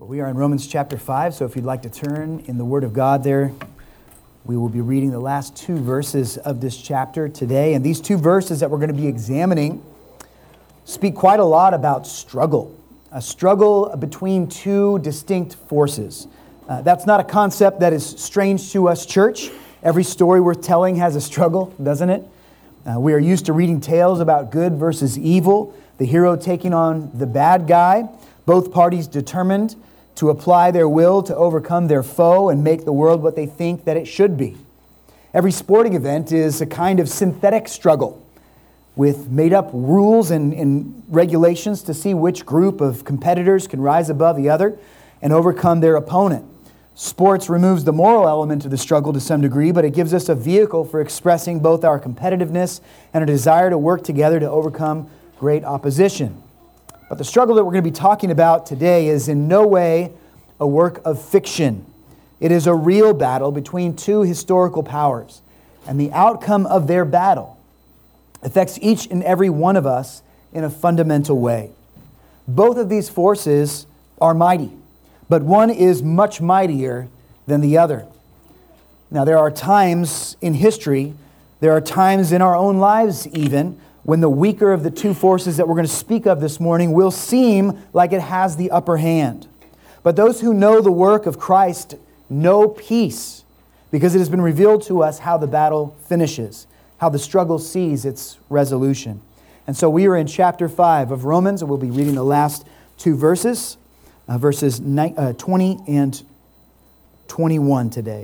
Well, we are in Romans chapter 5, so if you'd like to turn in the Word of God there, we will be reading the last two verses of this chapter today. And these two verses that we're going to be examining speak quite a lot about struggle, a struggle between two distinct forces. That's not a concept that is strange to us, church. Every story worth telling has a struggle, doesn't it? We are used to reading tales about good versus evil, the hero taking on the bad guy, both parties determined to apply their will to overcome their foe and make the world what they think that it should be. Every sporting event is a kind of synthetic struggle with made-up rules and regulations to see which group of competitors can rise above the other and overcome their opponent. Sports removes the moral element of the struggle to some degree, but it gives us a vehicle for expressing both our competitiveness and our desire to work together to overcome great opposition. But the struggle that we're going to be talking about today is in no way a work of fiction. It is a real battle between two historical powers, and the outcome of their battle affects each and every one of us in a fundamental way. Both of these forces are mighty, but one is much mightier than the other. Now, there are times in history, there are times in our own lives even, when the weaker of the two forces that we're going to speak of this morning will seem like it has the upper hand. But those who know the work of Christ know peace, because it has been revealed to us how the battle finishes, how the struggle sees its resolution. And so we are in chapter 5 of Romans, and we'll be reading the last two verses, verses 20 and 21 today.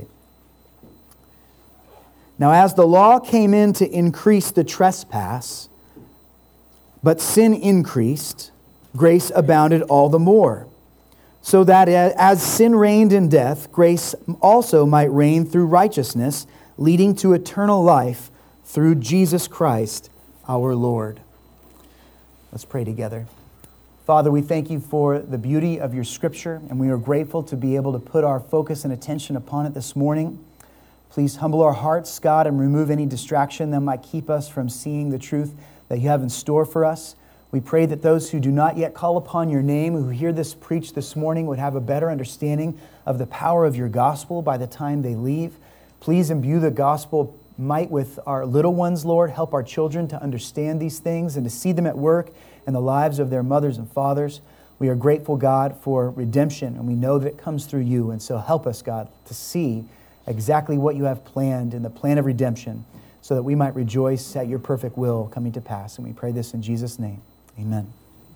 Now, as the law came in to increase the trespass, but sin increased, grace abounded all the more. So that as sin reigned in death, grace also might reign through righteousness, leading to eternal life through Jesus Christ our Lord. Let's pray together. Father, we thank you for the beauty of your Scripture, and we are grateful to be able to put our focus and attention upon it this morning. Please humble our hearts, God, and remove any distraction that might keep us from seeing the truth that you have in store for us. We pray that those who do not yet call upon your name, who hear this preached this morning, would have a better understanding of the power of your gospel by the time they leave. Please imbue the gospel might with our little ones, Lord. Help our children to understand these things and to see them at work in the lives of their mothers and fathers. We are grateful, God, for redemption, and we know that it comes through you. And so help us, God, to see exactly what you have planned in the plan of redemption so that we might rejoice at your perfect will coming to pass. And we pray this in Jesus' name. Amen.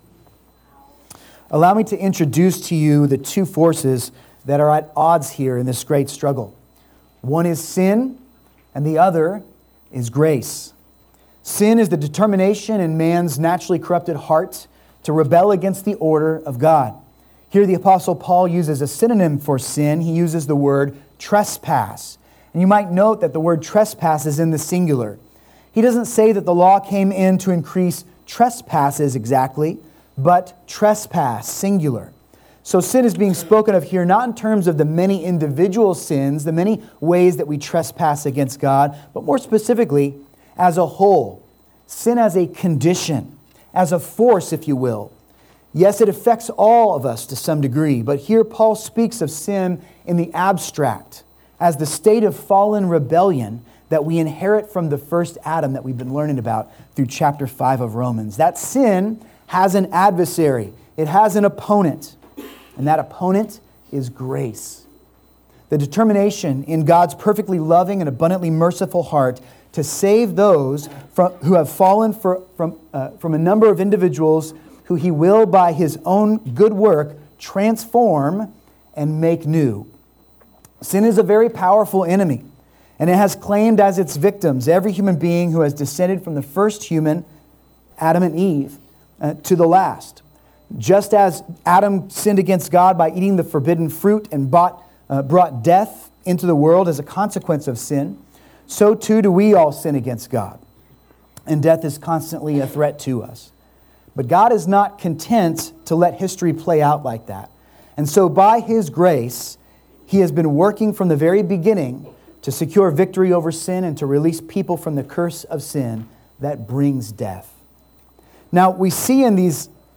Allow me to introduce to you the two forces that are at odds here in this great struggle. One is sin, and the other is grace. Sin is the determination in man's naturally corrupted heart to rebel against the order of God. Here the Apostle Paul uses a synonym for sin. He uses the word trespass. And you might note that the word trespass is in the singular. He doesn't say that the law came in to increase trespasses exactly, but trespass, singular. So sin is being spoken of here not in terms of the many individual sins, the many ways that we trespass against God, but more specifically, as a whole. Sin as a condition, as a force, if you will. Yes, it affects all of us to some degree, but here Paul speaks of sin in the abstract, as the state of fallen rebellion that we inherit from the first Adam that we've been learning about through chapter 5 of Romans. That sin has an adversary. It has an opponent. And that opponent is grace. The determination in God's perfectly loving and abundantly merciful heart to save those who have fallen from a number of individuals who he will, by his own good work, transform and make new. Sin is a very powerful enemy, and it has claimed as its victims every human being who has descended from the first human, Adam and Eve, to the last. Just as Adam sinned against God by eating the forbidden fruit and brought death into the world as a consequence of sin, so too do we all sin against God. And death is constantly a threat to us. But God is not content to let history play out like that. And so by his grace, he has been working from the very beginning to secure victory over sin and to release people from the curse of sin that brings death. Now, we see in these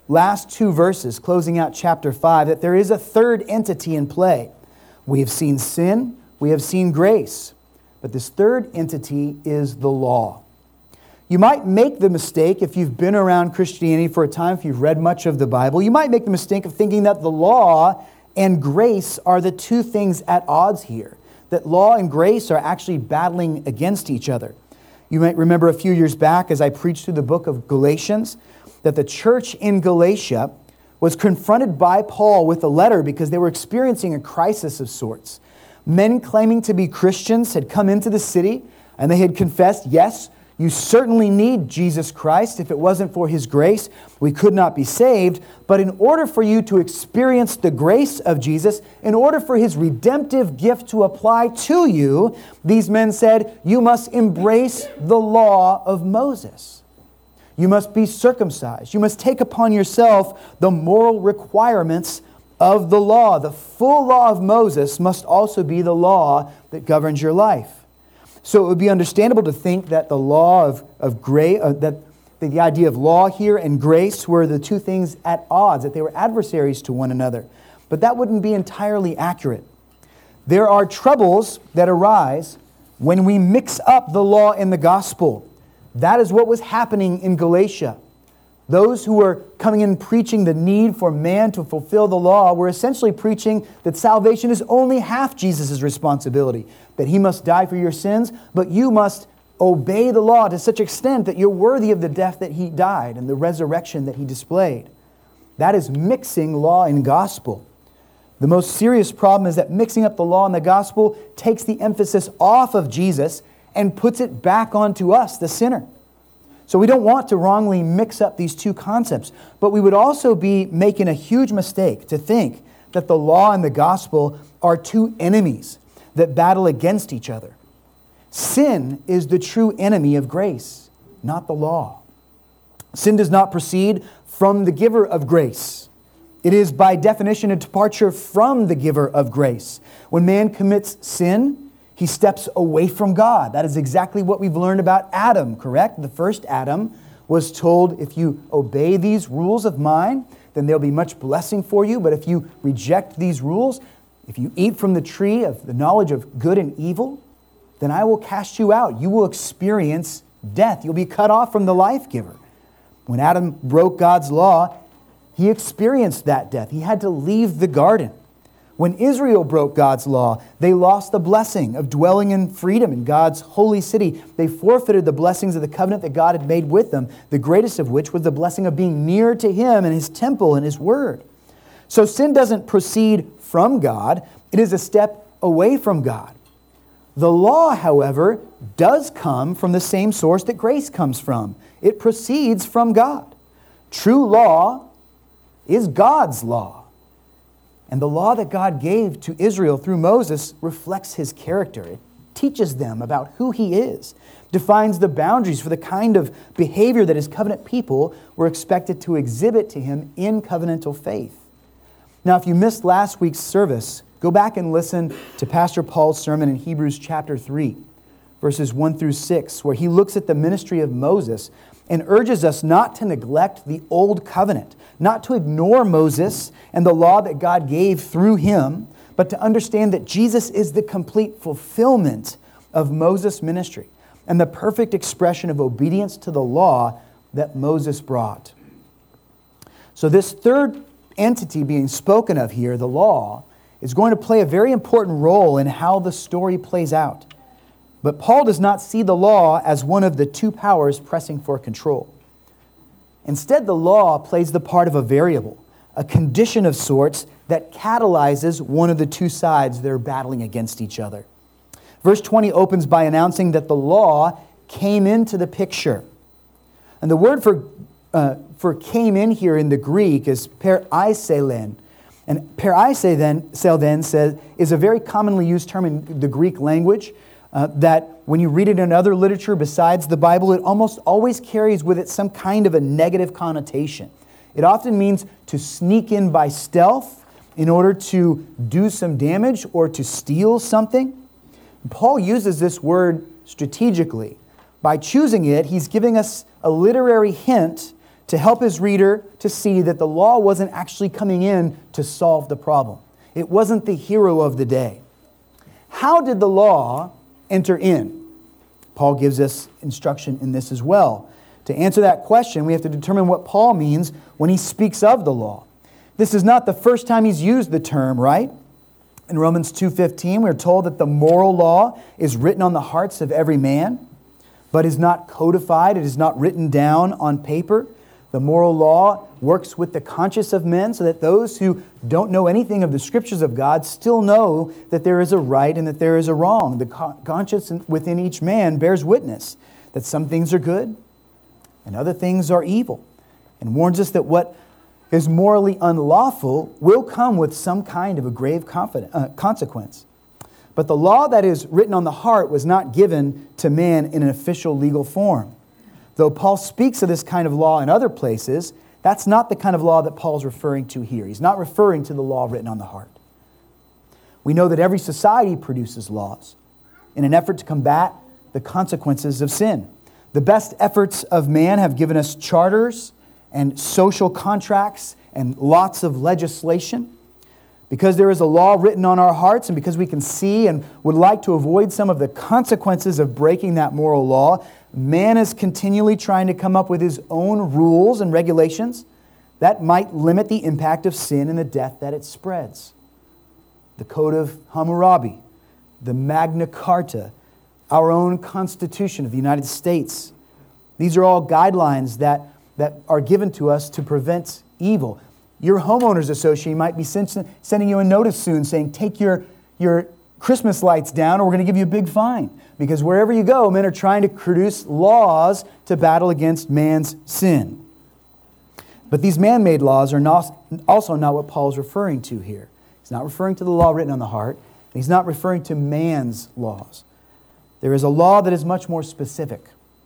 last two verses, closing out chapter 5, that there is a third entity in play. We have seen sin, we have seen grace, but this third entity is the law. You might make the mistake, if you've been around Christianity for a time, if you've read much of the Bible, you might make the mistake of thinking that the law and grace are the two things at odds here, that law and grace are actually battling against each other. You might remember a few years back as I preached through the book of Galatians, that the church in Galatia was confronted by Paul with a letter because they were experiencing a crisis of sorts. Men claiming to be Christians had come into the city and they had confessed, yes, you certainly need Jesus Christ. If it wasn't for His grace, we could not be saved. But in order for you to experience the grace of Jesus, in order for His redemptive gift to apply to you, these men said, you must embrace the law of Moses. You must be circumcised. You must take upon yourself the moral requirements of the law. The full law of Moses must also be the law that governs your life. So it would be understandable to think that the law of grace, that the idea of law here and grace were the two things at odds, that they were adversaries to one another. But that wouldn't be entirely accurate. There are troubles that arise when we mix up the law and the gospel. That is what was happening in Galatia. Those who were coming in preaching the need for man to fulfill the law were essentially preaching that salvation is only half Jesus' responsibility, that He must die for your sins, but you must obey the law to such extent that you're worthy of the death that He died and the resurrection that He displayed. That is mixing law and gospel. The most serious problem is that mixing up the law and the gospel takes the emphasis off of Jesus and puts it back onto us, the sinner. So we don't want to wrongly mix up these two concepts, but we would also be making a huge mistake to think that the law and the gospel are two enemies that battle against each other. Sin is the true enemy of grace, not the law. Sin does not proceed from the giver of grace. It is by definition a departure from the giver of grace. When man commits sin, he steps away from God. That is exactly what we've learned about Adam, correct? The first Adam was told, if you obey these rules of mine, then there'll be much blessing for you. But if you reject these rules, if you eat from the tree of the knowledge of good and evil, then I will cast you out. You will experience death. You'll be cut off from the life giver. When Adam broke God's law, he experienced that death. He had to leave the garden. When Israel broke God's law, they lost the blessing of dwelling in freedom in God's holy city. They forfeited the blessings of the covenant that God had made with them, the greatest of which was the blessing of being near to Him and His temple and His word. So sin doesn't proceed from God. It is a step away from God. The law, however, does come from the same source that grace comes from. It proceeds from God. True law is God's law. And the law that God gave to Israel through Moses reflects His character. It teaches them about who He is, defines the boundaries for the kind of behavior that His covenant people were expected to exhibit to Him in covenantal faith. Now, if you missed last week's service, go back and listen to Pastor Paul's sermon in Hebrews chapter 3, verses 1 through 6, where he looks at the ministry of Moses and urges us not to neglect the old covenant, not to ignore Moses and the law that God gave through him, but to understand that Jesus is the complete fulfillment of Moses' ministry and the perfect expression of obedience to the law that Moses brought. So this third entity being spoken of here, the law, is going to play a very important role in how the story plays out. But Paul does not see the law as one of the two powers pressing for control. Instead, the law plays the part of a variable, a condition of sorts that catalyzes one of the two sides that are battling against each other. Verse 20 opens by announcing that the law came into the picture. And the word for came in here in the Greek is paraiselen. And paraiselen says is a very commonly used term in the Greek language that when you read it in other literature besides the Bible, it almost always carries with it some kind of a negative connotation. It often means to sneak in by stealth in order to do some damage or to steal something. Paul uses this word strategically. By choosing it, he's giving us a literary hint to help his reader to see that the law wasn't actually coming in to solve the problem. It wasn't the hero of the day. How did the law enter in? Paul gives us instruction in this as well. To answer that question, we have to determine what Paul means when he speaks of the law. This is not the first time he's used the term, right? In Romans 2:15, we're told that the moral law is written on the hearts of every man, but is not codified. It is not written down on paper. The moral law works with the conscience of men so that those who don't know anything of the Scriptures of God still know that there is a right and that there is a wrong. The conscience within each man bears witness that some things are good and other things are evil, and warns us that what is morally unlawful will come with some kind of a grave consequence. But the law that is written on the heart was not given to man in an official legal form. Though Paul speaks of this kind of law in other places, that's not the kind of law that Paul's referring to here. He's not referring to the law written on the heart. We know that every society produces laws in an effort to combat the consequences of sin. The best efforts of man have given us charters and social contracts and lots of legislation. Because there is a law written on our hearts, and because we can see and would like to avoid some of the consequences of breaking that moral law, man is continually trying to come up with his own rules and regulations that might limit the impact of sin and the death that it spreads. The Code of Hammurabi, the Magna Carta, our own Constitution of the United States. These are all guidelines that are given to us to prevent evil. Your homeowners association might be sending you a notice soon saying, take your Christmas lights down or we're going to give you a big fine. Because wherever you go, men are trying to produce laws to battle against man's sin. But these man-made laws are also not what Paul's referring to here. He's not referring to the law written on the heart. And he's not referring to man's laws. There is a law that is much more specific,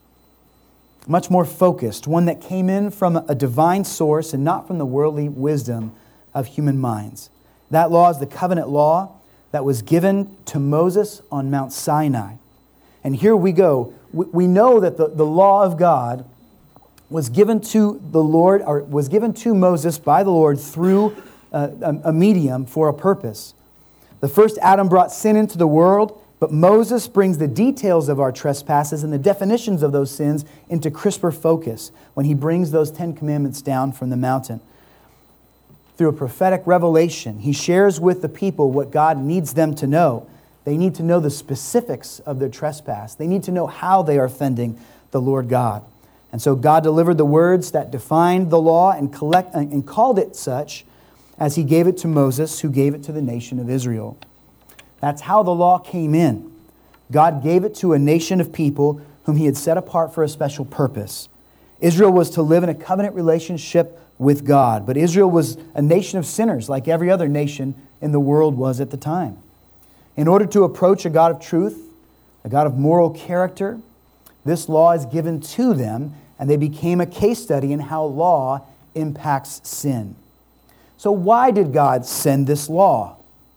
much more focused, one that came in from a divine source and not from the worldly wisdom of human minds. That law is the covenant law that was given to Moses on Mount Sinai. And here we go. We know that the law of God was given to the Lord, or was given to Moses by the Lord through a medium for a purpose. The first Adam brought sin into the world, but Moses brings the details of our trespasses and the definitions of those sins into crisper focus when he brings those 10 commandments down from the mountain. Through a prophetic revelation, he shares with the people what God needs them to know. They need to know the specifics of their trespass. They need to know how they are offending the Lord God. And so God delivered the words that defined the law and called it such as he gave it to Moses, who gave it to the nation of Israel. That's how the law came in. God gave it to a nation of people whom he had set apart for a special purpose. Israel was to live in a covenant relationship with God, but Israel was a nation of sinners like every other nation in the world was at the time. In order to approach a God of truth, a God of moral character, this law is given to them, and they became a case study in how law impacts sin. So why did God send this law?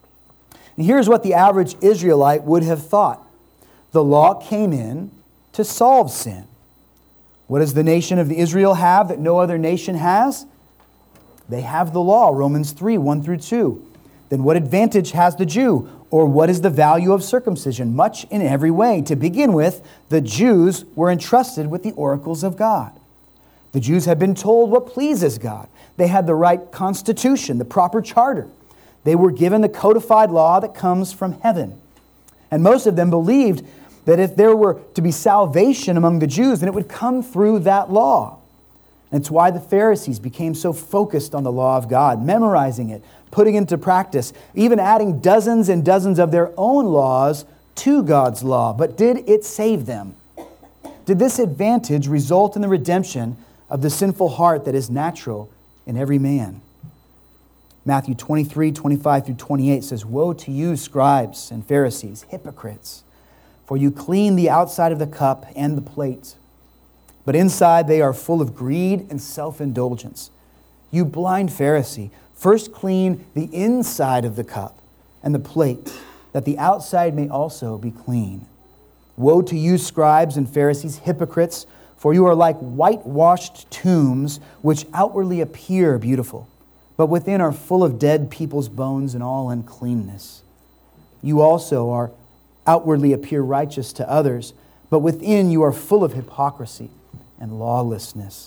And here's what the average Israelite would have thought. The law came in to solve sin. What does the nation of Israel have that no other nation has? They have the law, Romans 3, 1 through 2. Then what advantage has the Jew? Or what is the value of circumcision? Much in every way. To begin with, the Jews were entrusted with the oracles of God. The Jews had been told what pleases God. They had the right constitution, the proper charter. They were given the codified law that comes from heaven. And most of them believed that if there were to be salvation among the Jews, then it would come through that law. And it's why the Pharisees became so focused on the law of God, memorizing it, putting it into practice, even adding dozens and dozens of their own laws to God's law. But did it save them? Did this advantage result in the redemption of the sinful heart that is natural in every man? Matthew 23, 25 through 28 says, "Woe to you, scribes and Pharisees, hypocrites! For you clean the outside of the cup and the plate, but inside they are full of greed and self-indulgence. You blind Pharisee, first clean the inside of the cup and the plate, that the outside may also be clean. Woe to you, scribes and Pharisees, hypocrites! For you are like whitewashed tombs, which outwardly appear beautiful, but within are full of dead people's bones and all uncleanness. You also are outwardly appear righteous to others, but within you are full of hypocrisy and lawlessness.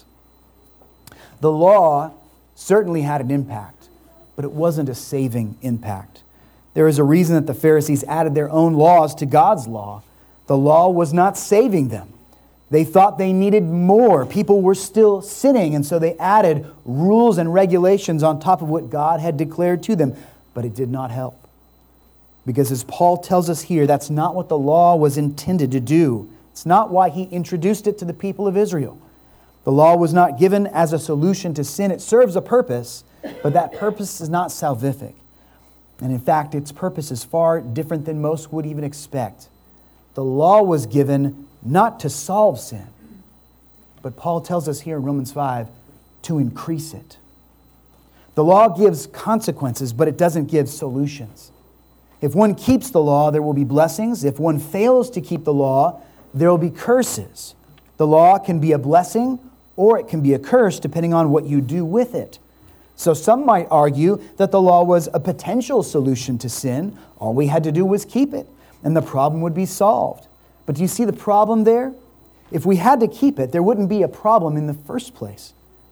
The law certainly had an impact, but it wasn't a saving impact. There is a reason that the Pharisees added their own laws to God's law. The law was not saving them. They thought they needed more. People were still sinning, and so they added rules and regulations on top of what God had declared to them. But it did not help. Because as Paul tells us here, that's not what the law was intended to do. It's not why he introduced it to the people of Israel. The law was not given as a solution to sin. It serves a purpose, but that purpose is not salvific. And in fact, its purpose is far different than most would even expect. The law was given not to solve sin, but Paul tells us here in Romans 5, to increase it. The law gives consequences, but it doesn't give solutions. If one keeps the law, there will be blessings. If one fails to keep the law, there will be curses. The law can be a blessing or it can be a curse depending on what you do with it. So some might argue that the law was a potential solution to sin. All we had to do was keep it, and the problem would be solved. But do you see the problem there? If we had to keep it, there wouldn't be a problem in the first place.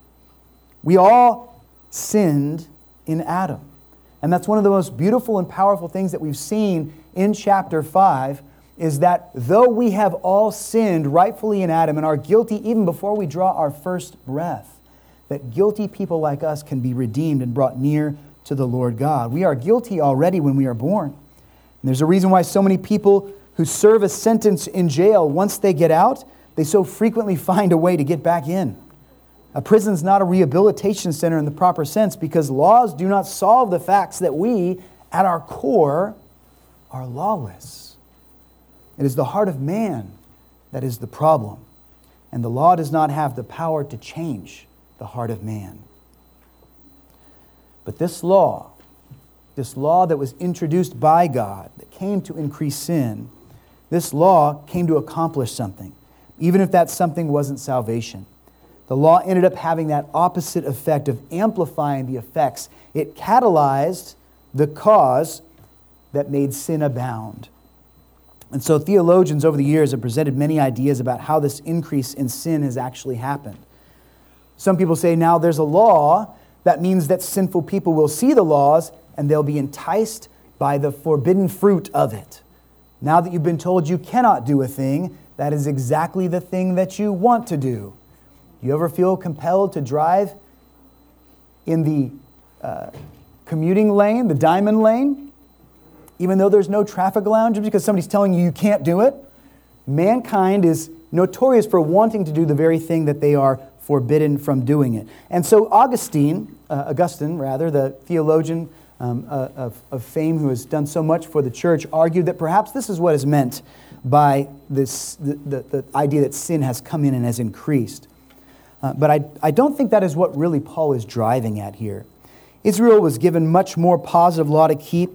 We all sinned in Adam. And that's one of the most beautiful and powerful things that we've seen in chapter 5, is that though we have all sinned rightfully in Adam and are guilty even before we draw our first breath, that guilty people like us can be redeemed and brought near to the Lord God. We are guilty already when we are born. And there's a reason why so many people who serve a sentence in jail, once they get out, they so frequently find a way to get back in. A prison's not a rehabilitation center in the proper sense, because laws do not solve the facts that we, at our core, are lawless. It is the heart of man that is the problem. And the law does not have the power to change the heart of man. But this law that was introduced by God, that came to increase sin, this law came to accomplish something, even if that something wasn't salvation. The law ended up having that opposite effect of amplifying the effects. It catalyzed the cause that made sin abound. And so theologians over the years have presented many ideas about how this increase in sin has actually happened. Some people say now there's a law, that means that sinful people will see the laws and they'll be enticed by the forbidden fruit of it. Now that you've been told you cannot do a thing, that is exactly the thing that you want to do. Do you ever feel compelled to drive in the commuting lane, the diamond lane, even though there's no traffic allowed, just because somebody's telling you you can't do it? Mankind is notorious for wanting to do the very thing that they are forbidden from doing it. And so Augustine, the theologian of fame who has done so much for the church, argued that perhaps this is what is meant by this the idea that sin has come in and has increased. But I don't think that is what really Paul is driving at here. Israel was given much more positive law to keep,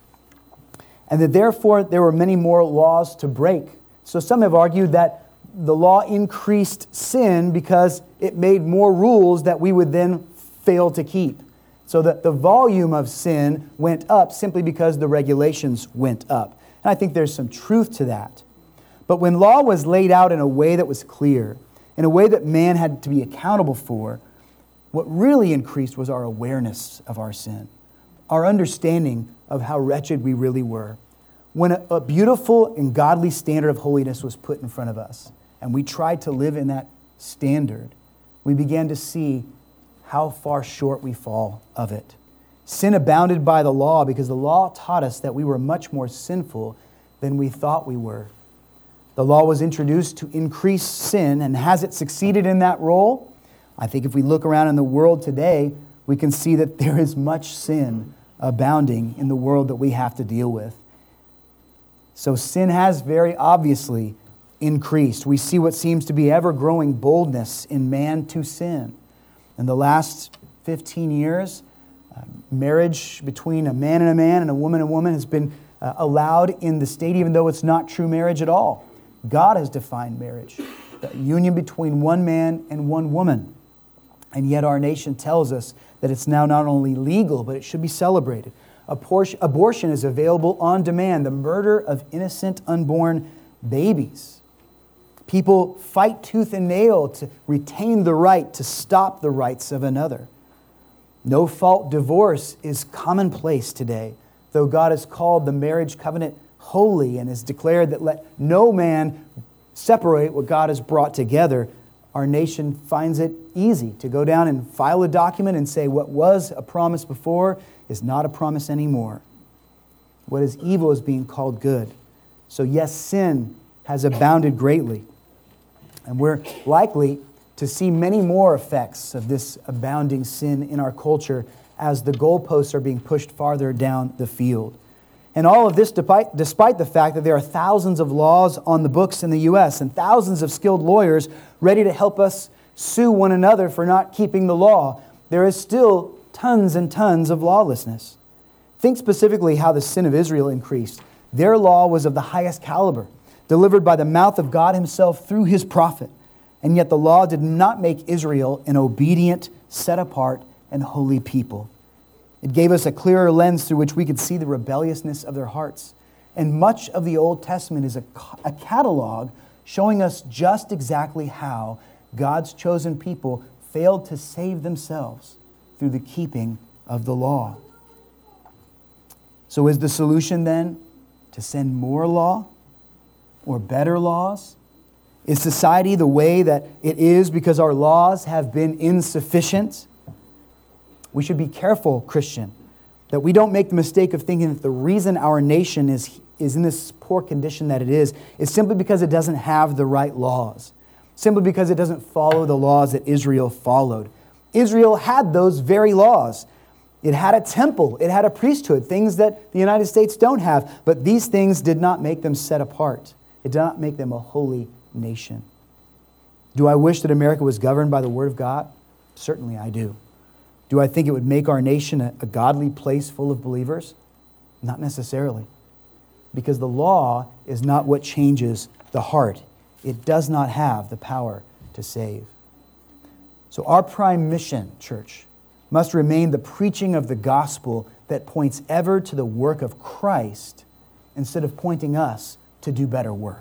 and that therefore there were many more laws to break. So some have argued that the law increased sin because it made more rules that we would then fail to keep. So that the volume of sin went up simply because the regulations went up. And I think there's some truth to that. But when law was laid out in a way that was clear, in a way that man had to be accountable for, what really increased was our awareness of our sin, our understanding of how wretched we really were. When a beautiful and godly standard of holiness was put in front of us, and we tried to live in that standard, we began to see how far short we fall of it. Sin abounded by the law because the law taught us that we were much more sinful than we thought we were. The law was introduced to increase sin, and has it succeeded in that role? I think if we look around in the world today, we can see that there is much sin abounding in the world that we have to deal with. So sin has very obviously increased. We see what seems to be ever-growing boldness in man to sin. In the last 15 years, marriage between a man and a woman has been allowed in the state, even though it's not true marriage at all. God has defined marriage. the union between one man and one woman. And yet our nation tells us that it's now not only legal, but it should be celebrated. Abortion is available on demand, the murder of innocent unborn babies. People fight tooth and nail to retain the right to stop the rights of another. No-fault divorce is commonplace today, though God has called the marriage covenant holy and has declared that let no man separate what God has brought together. Our nation finds it easy to go down and file a document and say what was a promise before is not a promise anymore. What is evil is being called good. So yes, sin has abounded greatly. And we're likely to see many more effects of this abounding sin in our culture as the goalposts are being pushed farther down the field. And all of this despite the fact that there are thousands of laws on the books in the U.S. and thousands of skilled lawyers ready to help us sue one another for not keeping the law, there is still tons and tons of lawlessness. Think specifically how the sin of Israel increased. Their law was of the highest caliber, delivered by the mouth of God Himself through His prophet. And yet the law did not make Israel an obedient, set apart, and holy people. It gave us a clearer lens through which we could see the rebelliousness of their hearts. And much of the Old Testament is a catalog showing us just exactly how God's chosen people failed to save themselves through the keeping of the law. So is the solution then to send more law or better laws? Is society the way that it is because our laws have been insufficient? We should be careful, Christian, that we don't make the mistake of thinking that the reason our nation is in this poor condition that it is simply because it doesn't have the right laws, simply because it doesn't follow the laws that Israel followed. Israel had those very laws. It had a temple, it had a priesthood, things that the United States don't have, but these things did not make them set apart. It did not make them a holy nation. Do I wish that America was governed by the Word of God? Certainly I do. Do I think it would make our nation a godly place full of believers? Not necessarily. Because the law is not what changes the heart. It does not have the power to save. So our prime mission, church, must remain the preaching of the gospel that points ever to the work of Christ instead of pointing us to do better work.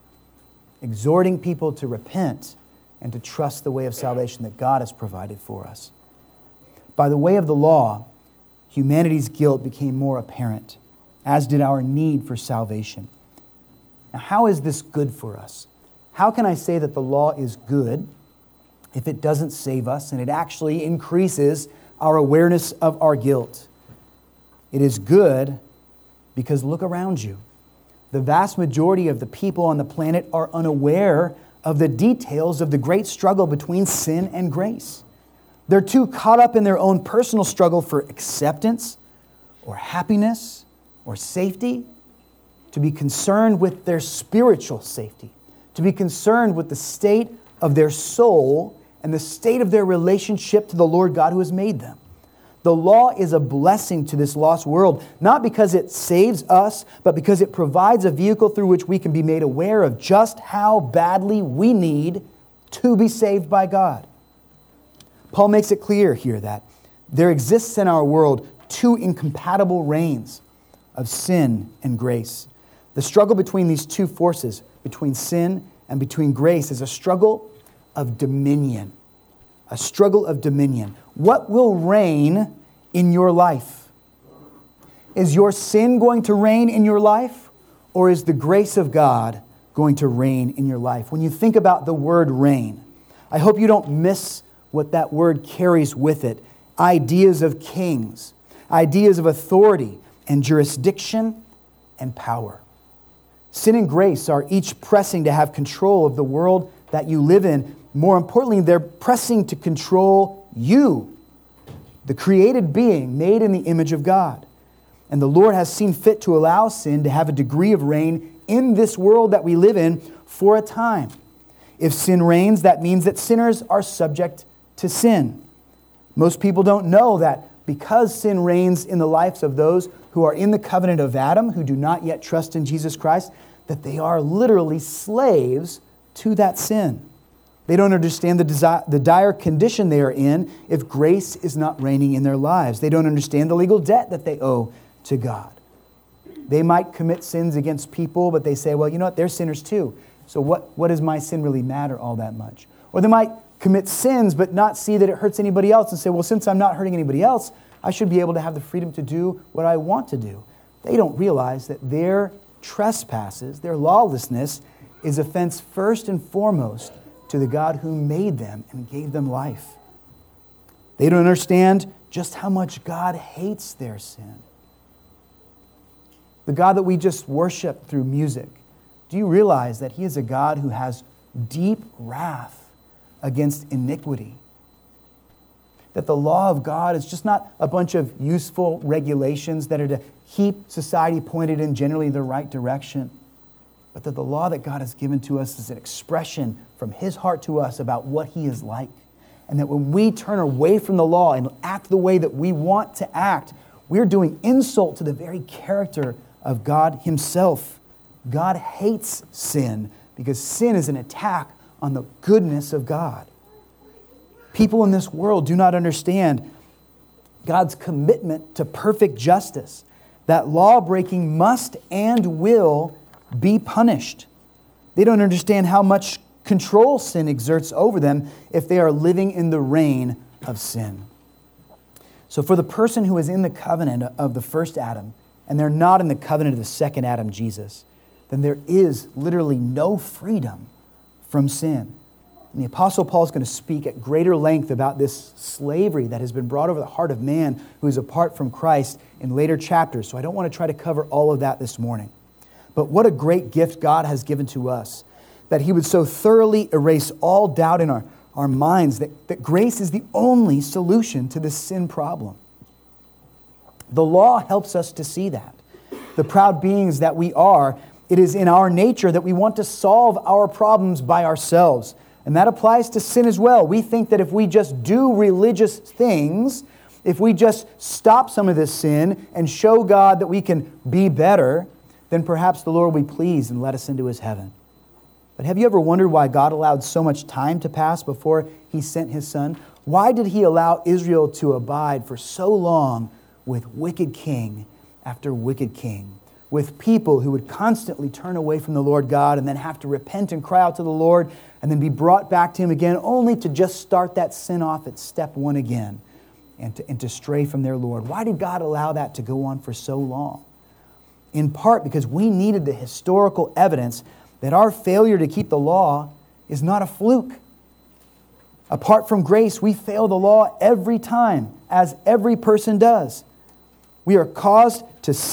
Exhorting people to repent and to trust the way of salvation that God has provided for us. By the way of the law, humanity's guilt became more apparent, as did our need for salvation. Now, how is this good for us? How can I say that the law is good if it doesn't save us and it actually increases our awareness of our guilt? It is good because look around you. The vast majority of the people on the planet are unaware of the details of the great struggle between sin and grace. They're too caught up in their own personal struggle for acceptance or happiness or safety to be concerned with their spiritual safety, to be concerned with the state of their soul and the state of their relationship to the Lord God who has made them. The law is a blessing to this lost world, not because it saves us, but because it provides a vehicle through which we can be made aware of just how badly we need to be saved by God. Paul makes it clear here that there exists in our world two incompatible reigns of sin and grace. The struggle between these two forces, between sin and between grace, is a struggle of dominion. A struggle of dominion. What will reign in your life? Is your sin going to reign in your life? Or is the grace of God going to reign in your life? When you think about the word reign, I hope you don't miss what that word carries with it. Ideas of kings, ideas of authority and jurisdiction and power. Sin and grace are each pressing to have control of the world that you live in. More importantly, they're pressing to control you, the created being made in the image of God. And the Lord has seen fit to allow sin to have a degree of reign in this world that we live in for a time. If sin reigns, that means that sinners are subject to sin. Most people don't know that because sin reigns in the lives of those who are in the covenant of Adam, who do not yet trust in Jesus Christ, that they are literally slaves to that sin. They don't understand the dire condition they are in if grace is not reigning in their lives. They don't understand the legal debt that they owe to God. They might commit sins against people, but they say, well, you know what, they're sinners too. So what does my sin really matter all that much? Or they might commit sins, but not see that it hurts anybody else and say, well, since I'm not hurting anybody else, I should be able to have the freedom to do what I want to do. They don't realize that their trespasses, their lawlessness, is offense first and foremost to the God who made them and gave them life. They don't understand just how much God hates their sin. The God that we just worship through music, do you realize that He is a God who has deep wrath against iniquity? That the law of God is just not a bunch of useful regulations that are to keep society pointed in generally the right direction, but that the law that God has given to us is an expression from His heart to us about what He is like. And that when we turn away from the law and act the way that we want to act, we're doing insult to the very character of God Himself. God hates sin because sin is an attack on the goodness of God. People in this world do not understand God's commitment to perfect justice, that law-breaking must and will be punished. They don't understand how much control sin exerts over them if they are living in the reign of sin. So for the person who is in the covenant of the first Adam, and they're not in the covenant of the second Adam, Jesus, then there is literally no freedom from sin. And the Apostle Paul is going to speak at greater length about this slavery that has been brought over the heart of man who is apart from Christ in later chapters. So I don't want to try to cover all of that this morning. But what a great gift God has given to us, that He would so thoroughly erase all doubt in our minds that grace is the only solution to this sin problem. The law helps us to see that. The proud beings that we are, it is in our nature that we want to solve our problems by ourselves. And that applies to sin as well. We think that if we just do religious things, if we just stop some of this sin and show God that we can be better, then perhaps the Lord will be pleased and let us into His heaven. But have you ever wondered why God allowed so much time to pass before He sent His Son? Why did He allow Israel to abide for so long with wicked king after wicked king, with people who would constantly turn away from the Lord God and then have to repent and cry out to the Lord and then be brought back to Him again, only to just start that sin off at step one again and to stray from their Lord? Why did God allow that to go on for so long? In part because we needed the historical evidence that our failure to keep the law is not a fluke. Apart from grace, we fail the law every time, as every person does. We cause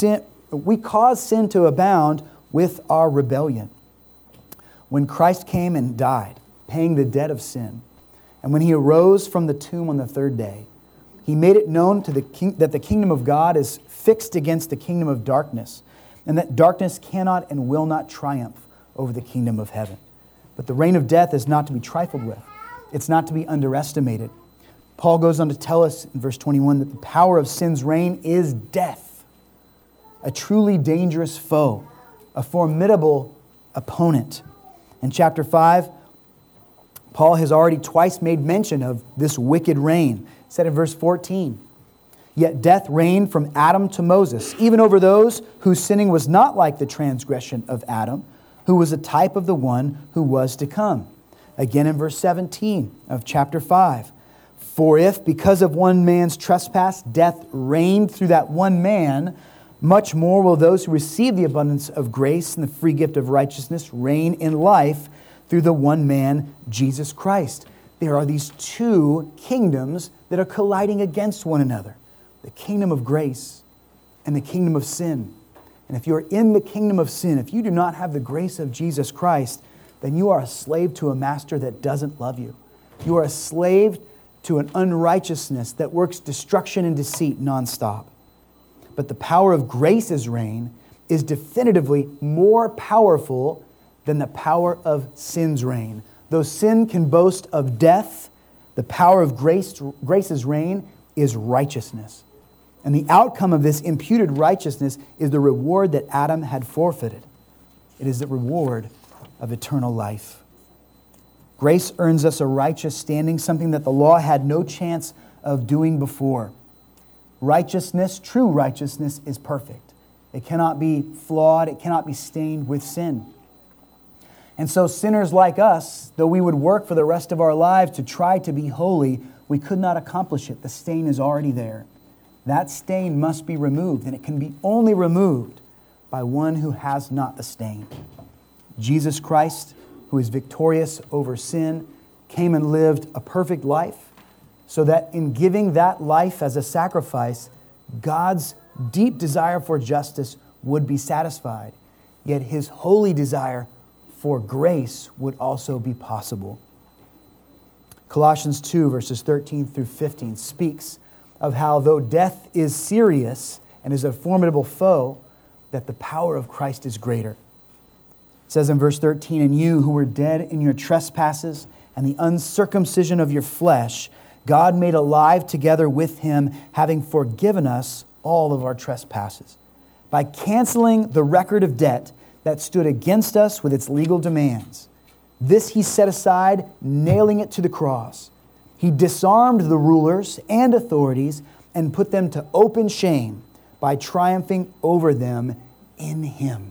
sin to abound with our rebellion. When Christ came and died, paying the debt of sin, and when He arose from the tomb on the third day, He made it known to that the kingdom of God is fixed against the kingdom of darkness, and that darkness cannot and will not triumph over the kingdom of heaven. But the reign of death is not to be trifled with. It's not to be underestimated. Paul goes on to tell us in verse 21 that the power of sin's reign is death, a truly dangerous foe, a formidable opponent. In chapter 5, Paul has already twice made mention of this wicked reign. He said in verse 14, "Yet death reigned from Adam to Moses, even over those whose sinning was not like the transgression of Adam, who was a type of the one who was to come." Again in verse 17 of chapter 5, "For if, because of one man's trespass, death reigned through that one man, much more will those who receive the abundance of grace and the free gift of righteousness reign in life through the one man, Jesus Christ." There are these two kingdoms that are colliding against one another. The kingdom of grace and the kingdom of sin. And if you're in the kingdom of sin, if you do not have the grace of Jesus Christ, then you are a slave to a master that doesn't love you. You are a slave to an unrighteousness that works destruction and deceit nonstop. But the power of grace's reign is definitively more powerful than the power of sin's reign. Though sin can boast of death, the power of grace's reign is righteousness. And the outcome of this imputed righteousness is the reward that Adam had forfeited. It is the reward of eternal life. Grace earns us a righteous standing, something that the law had no chance of doing before. Righteousness, true righteousness, is perfect. It cannot be flawed. It cannot be stained with sin. And so sinners like us, though we would work for the rest of our lives to try to be holy, we could not accomplish it. The stain is already there. That stain must be removed, and it can be only removed by one who has not the stain. Jesus Christ, who is victorious over sin, came and lived a perfect life, so that in giving that life as a sacrifice, God's deep desire for justice would be satisfied. Yet His holy desire for grace would also be possible. Colossians 2, verses 13 through 15 speaks of how though death is serious and is a formidable foe, that the power of Christ is greater. It says in verse 13, "And you who were dead in your trespasses and the uncircumcision of your flesh, God made alive together with Him, having forgiven us all of our trespasses, by canceling the record of debt that stood against us with its legal demands. This He set aside, nailing it to the cross. He disarmed the rulers and authorities and put them to open shame by triumphing over them in Him."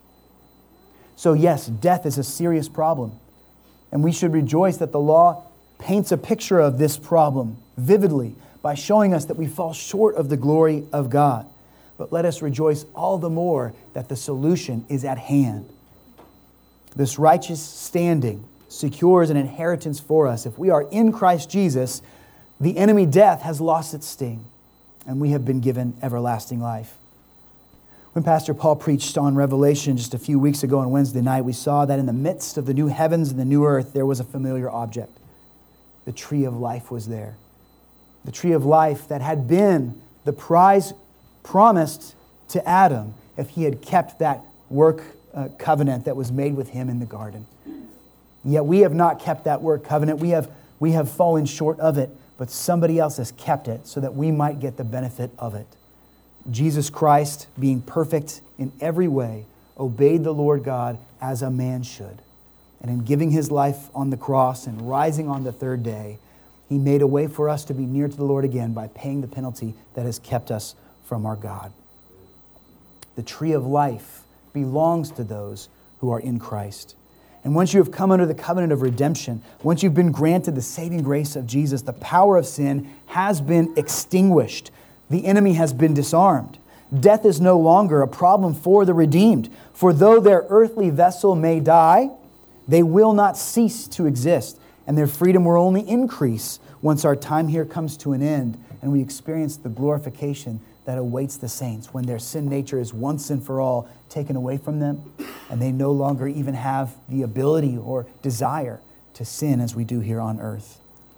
So yes, death is a serious problem. And we should rejoice that the law paints a picture of this problem vividly by showing us that we fall short of the glory of God. But let us rejoice all the more that the solution is at hand. This righteous standing secures an inheritance for us. If we are in Christ Jesus, the enemy death has lost its sting, and we have been given everlasting life. When Pastor Paul preached on Revelation just a few weeks ago on Wednesday night, we saw that in the midst of the new heavens and the new earth, there was a familiar object. The tree of life was there. The tree of life that had been the prize promised to Adam if he had kept that work covenant that was made with him in the garden. Yet we have not kept that work covenant. We have fallen short of it, but somebody else has kept it so that we might get the benefit of it. Jesus Christ, being perfect in every way, obeyed the Lord God as a man should. And in giving His life on the cross and rising on the third day, He made a way for us to be near to the Lord again by paying the penalty that has kept us from our God. The tree of life belongs to those who are in Christ. And once you have come under the covenant of redemption, once you've been granted the saving grace of Jesus, the power of sin has been extinguished. The enemy has been disarmed. Death is no longer a problem for the redeemed. For though their earthly vessel may die, they will not cease to exist, and their freedom will only increase once our time here comes to an end and we experience the glorification that awaits the saints when their sin nature is once and for all taken away from them and they no longer even have the ability or desire to sin as we do here on earth.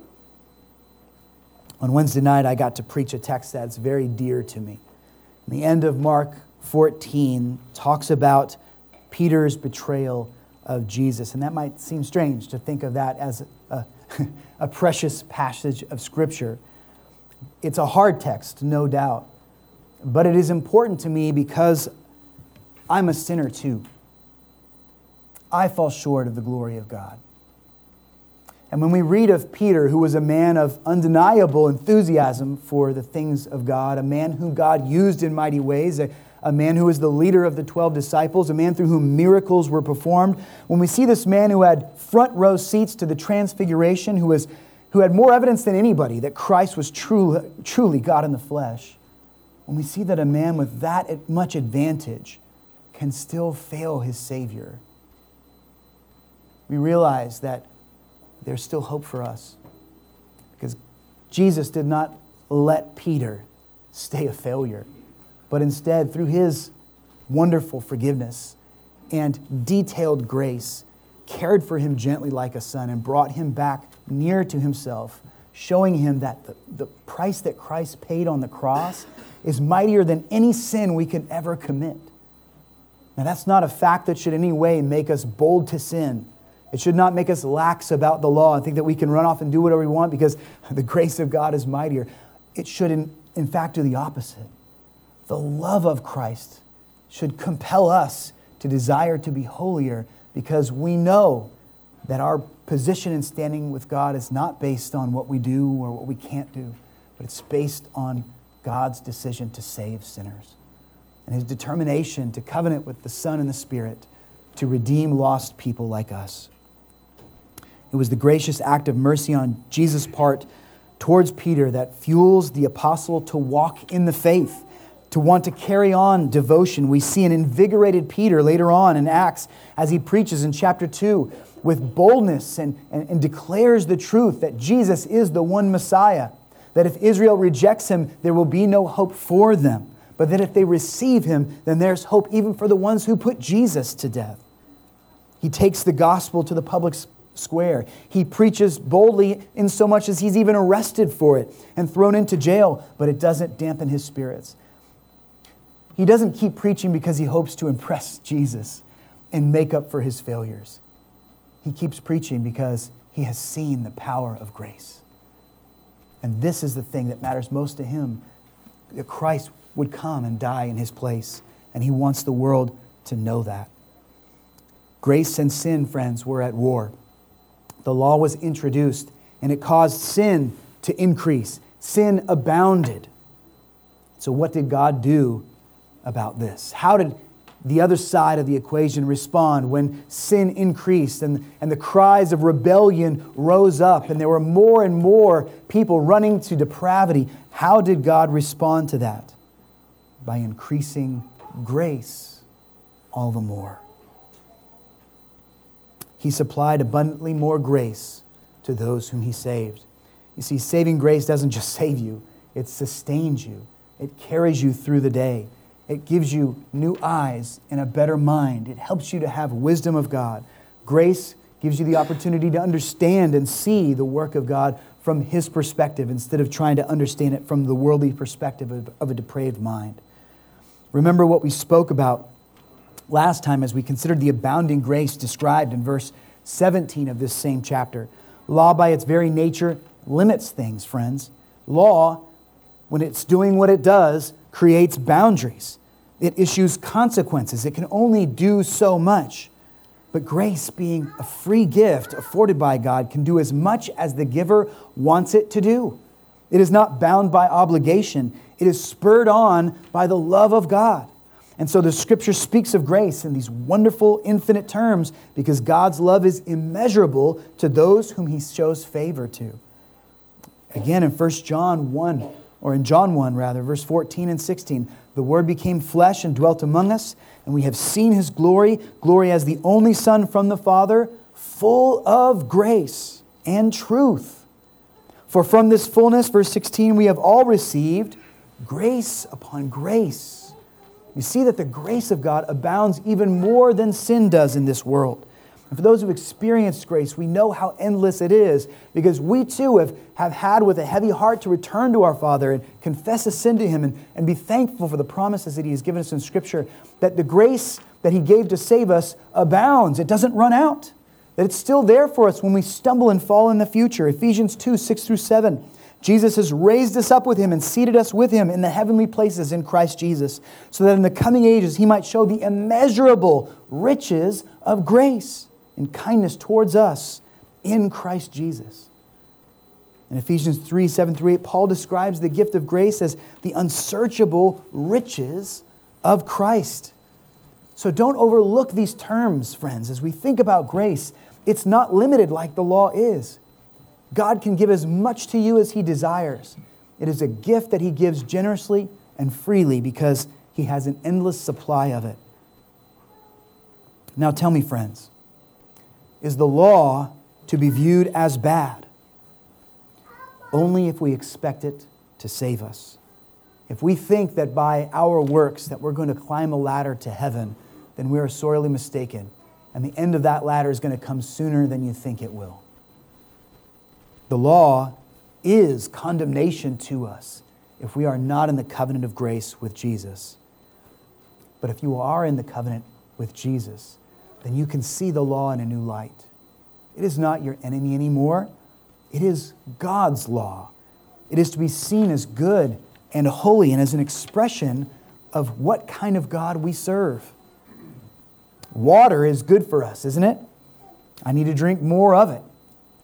On Wednesday night, I got to preach a text that's very dear to me. The end of Mark 14 talks about Peter's betrayal of Jesus. And that might seem strange to think of that as a precious passage of Scripture. It's a hard text, no doubt. But it is important to me because I'm a sinner too. I fall short of the glory of God. And when we read of Peter, who was a man of undeniable enthusiasm for the things of God, a man whom God used in mighty ways, a man who was the leader of the 12 disciples, a man through whom miracles were performed, when we see this man who had front row seats to the transfiguration, who had more evidence than anybody that Christ was truly God in the flesh, when we see that a man with that much advantage can still fail his Savior, we realize that there's still hope for us. Because Jesus did not let Peter stay a failure, but instead, through His wonderful forgiveness and detailed grace, cared for him gently like a son and brought him back near to Himself, showing him that the price that Christ paid on the cross is mightier than any sin we can ever commit. Now, that's not a fact that should in any way make us bold to sin. It should not make us lax about the law and think that we can run off and do whatever we want because the grace of God is mightier. It should, in fact, do the opposite. The love of Christ should compel us to desire to be holier because we know that our position in standing with God is not based on what we do or what we can't do, but it's based on God's decision to save sinners and His determination to covenant with the Son and the Spirit to redeem lost people like us. It was the gracious act of mercy on Jesus' part towards Peter that fuels the apostle to walk in the faith, to want to carry on devotion. We see an invigorated Peter later on in Acts as he preaches in chapter 2 with boldness and declares the truth that Jesus is the one Messiah, that if Israel rejects Him, there will be no hope for them, but that if they receive Him, then there's hope even for the ones who put Jesus to death. He takes the gospel to the public square. He preaches boldly in so much as he's even arrested for it and thrown into jail, but it doesn't dampen his spirits. He doesn't keep preaching because he hopes to impress Jesus and make up for his failures. He keeps preaching because he has seen the power of grace. And this is the thing that matters most to him, that Christ would come and die in his place. And he wants the world to know that. Grace and sin, friends, were at war. The law was introduced and it caused sin to increase. Sin abounded. So what did God do about this? How did the other side of the equation respond when sin increased and the cries of rebellion rose up and there were more and more people running to depravity? How did God respond to that? By increasing grace all the more. He supplied abundantly more grace to those whom He saved. You see, saving grace doesn't just save you, it sustains you. It carries you through the day. It gives you new eyes and a better mind. It helps you to have wisdom of God. Grace gives you the opportunity to understand and see the work of God from His perspective instead of trying to understand it from the worldly perspective of a depraved mind. Remember what we spoke about last time as we considered the abounding grace described in verse 17 of this same chapter. Law by its very nature limits things, friends. Law, when it's doing what it does, creates boundaries. It issues consequences. It can only do so much. But grace, being a free gift afforded by God, can do as much as the giver wants it to do. It is not bound by obligation. It is spurred on by the love of God. And so the Scripture speaks of grace in these wonderful, infinite terms because God's love is immeasurable to those whom He shows favor to. Again, in John 1, verse 14 and 16, the Word became flesh and dwelt among us, and we have seen His glory as the only Son from the Father, full of grace and truth. For from this fullness, verse 16, we have all received grace upon grace. You see that the grace of God abounds even more than sin does in this world. And for those who've experienced grace, we know how endless it is because we too have had with a heavy heart to return to our Father and confess a sin to Him and be thankful for the promises that He has given us in Scripture, that the grace that He gave to save us abounds. It doesn't run out, that it's still there for us when we stumble and fall in the future. Ephesians 2, 6 through 7. Jesus has raised us up with Him and seated us with Him in the heavenly places in Christ Jesus, so that in the coming ages He might show the immeasurable riches of grace and kindness towards us in Christ Jesus. In Ephesians 3, 7 through 8, Paul describes the gift of grace as the unsearchable riches of Christ. So don't overlook these terms, friends. As we think about grace, it's not limited like the law is. God can give as much to you as He desires. It is a gift that He gives generously and freely because He has an endless supply of it. Now tell me, friends, is the law to be viewed as bad? Only if we expect it to save us. If we think that by our works that we're going to climb a ladder to heaven, then we are sorely mistaken. And the end of that ladder is going to come sooner than you think it will. The law is condemnation to us if we are not in the covenant of grace with Jesus. But if you are in the covenant with Jesus, then you can see the law in a new light. It is not your enemy anymore. It is God's law. It is to be seen as good and holy and as an expression of what kind of God we serve. Water is good for us, isn't it? I need to drink more of it.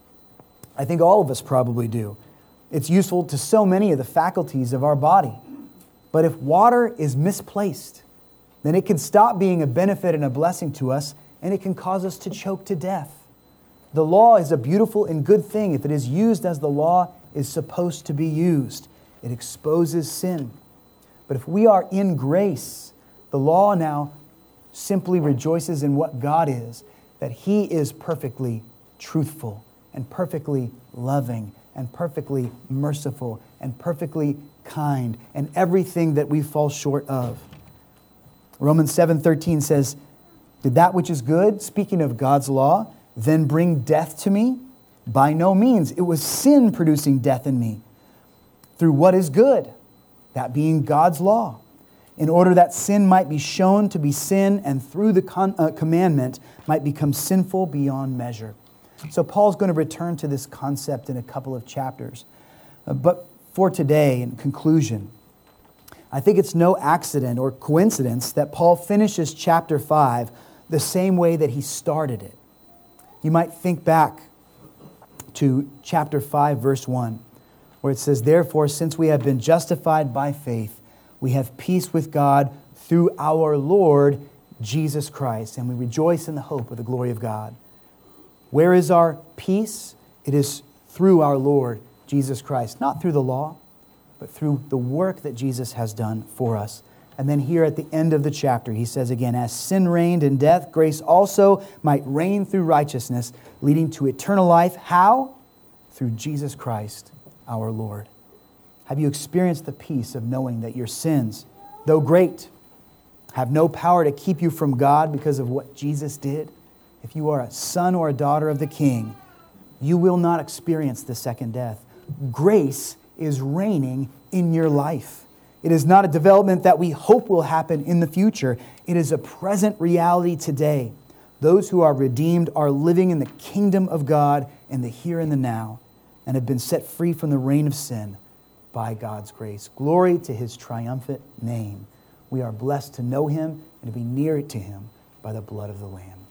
I think all of us probably do. It's useful to so many of the faculties of our body. But if water is misplaced, then it can stop being a benefit and a blessing to us, and it can cause us to choke to death. The law is a beautiful and good thing if it is used as the law is supposed to be used. It exposes sin. But if we are in grace, the law now simply rejoices in what God is, that He is perfectly truthful and perfectly loving and perfectly merciful and perfectly kind and everything that we fall short of. Romans 7:13 says, "Did that which is good," speaking of God's law, "then bring death to me? By no means. It was sin producing death in me through what is good, that being God's law, in order that sin might be shown to be sin and through the commandment might become sinful beyond measure." So Paul's going to return to this concept in a couple of chapters. But for today, in conclusion, I think it's no accident or coincidence that Paul finishes chapter 5 the same way that he started it. You might think back to chapter 5, verse 1, where it says, "Therefore, since we have been justified by faith, we have peace with God through our Lord Jesus Christ, and we rejoice in the hope of the glory of God." Where is our peace? It is through our Lord Jesus Christ, not through the law, but through the work that Jesus has done for us. And then here at the end of the chapter, he says again, "As sin reigned in death, grace also might reign through righteousness, leading to eternal life." How? Through Jesus Christ, our Lord. Have you experienced the peace of knowing that your sins, though great, have no power to keep you from God because of what Jesus did? If you are a son or a daughter of the King, you will not experience the second death. Grace is reigning in your life. It is not a development that we hope will happen in the future. It is a present reality today. Those who are redeemed are living in the kingdom of God in the here and the now and have been set free from the reign of sin by God's grace. Glory to His triumphant name. We are blessed to know Him and to be near to Him by the blood of the Lamb.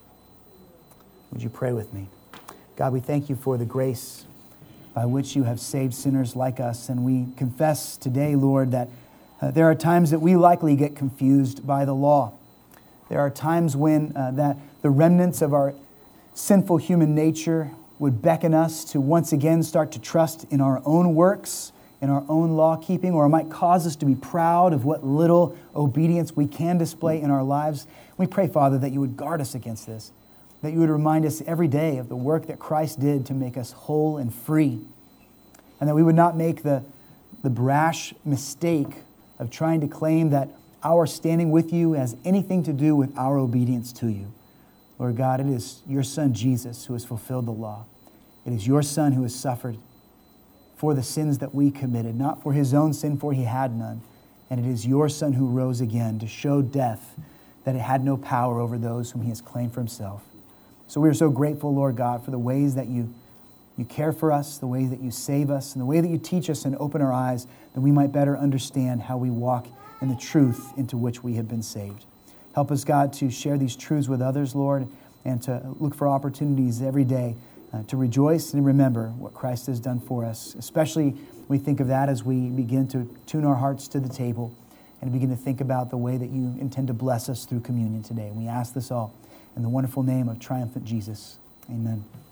Would you pray with me? God, we thank You for the grace by which You have saved sinners like us. And we confess today, Lord, that there are times that we likely get confused by the law. There are times when that the remnants of our sinful human nature would beckon us to once again start to trust in our own works, in our own law keeping, or it might cause us to be proud of what little obedience we can display in our lives. We pray, Father, that You would guard us against this, that You would remind us every day of the work that Christ did to make us whole and free, and that we would not make the brash mistake of trying to claim that our standing with You has anything to do with our obedience to You. Lord God, it is Your Son Jesus who has fulfilled the law. It is Your Son who has suffered for the sins that we committed, not for His own sin, for He had none. And it is Your Son who rose again to show death that it had no power over those whom He has claimed for Himself. So we are so grateful, Lord God, for the ways that You care for us, the way that You save us, and the way that You teach us and open our eyes that we might better understand how we walk in the truth into which we have been saved. Help us, God, to share these truths with others, Lord, and to look for opportunities every day to rejoice and remember what Christ has done for us. Especially we think of that as we begin to tune our hearts to the table and begin to think about the way that You intend to bless us through communion today. We ask this all in the wonderful name of triumphant Jesus. Amen.